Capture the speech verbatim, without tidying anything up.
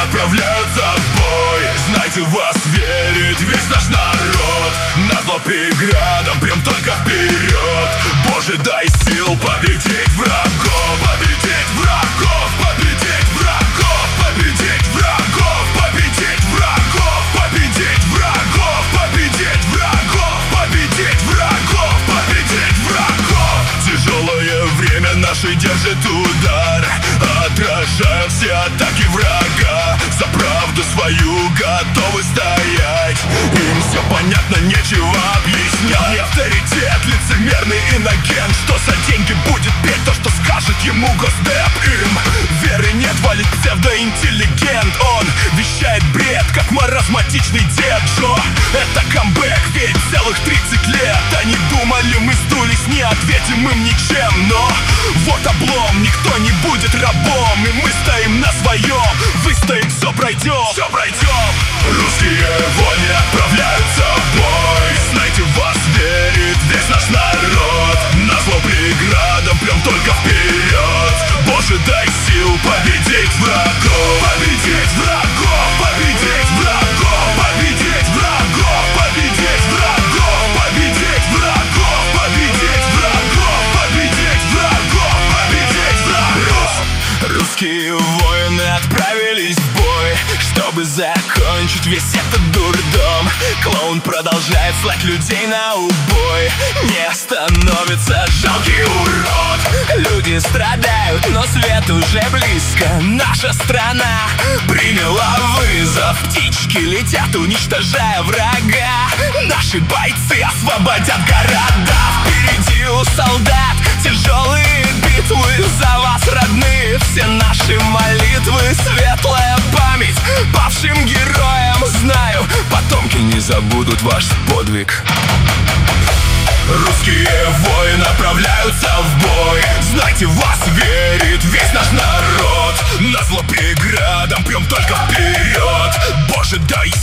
отправляются в бой. Знайте, в вас верит весь наш народ. Назло преградам прям только вперед. Боже, дай сил победить врагов. Победить врагов, победить врагов, победить врагов, победить врагов, победить врагов, победить врагов, победить врагов, победить врагов. Тяжелое время наше держит удар, отражая все атаки врага. За правду свою готовы стоять. Им все понятно, нечего объяснять. Не авторитет, лицемерный инагент, что за деньги будет петь то, что скажет ему госдеп. Им веры нет, валит псевдоинтеллигент. Он вещает бред, как маразматичный дед Джо. Это камбэк, ведь целых тридцать лет они думали, мы сдулись, не ответим им ничем. Но вот облом, никто не будет рабом. И мы стоим на своем, выстоим, все пройдем, все пройдем. Русские воины отправляются в бой. Знайте, в вас верит весь наш народ. Назло преградам прям только вперед. Боже, дай сил победить врагов. Победить врагов, победить врагов, победить врагов, победить врагов, победить врагов, победить врагов, победить врагов, победить врагов. Русские воины отправились в бой, чтобы закончить весь этот дурдом. Клоун продолжает слать людей на убой. Не остановится жалкий урод. Люди страдают, но свет уже близко. Наша страна приняла вызов. Птички летят, уничтожая врага. Наши бойцы освободят города. Впереди у солдат тяжелые битвы. За вас, родные, все наши молитвы. Светлая память павшим героям. Знаю, потомки не забудут ваш подвиг. Русские воины отправляются в бой. Знайте, в вас верит весь наш народ. Назло преградам прям только вперед. Боже, дай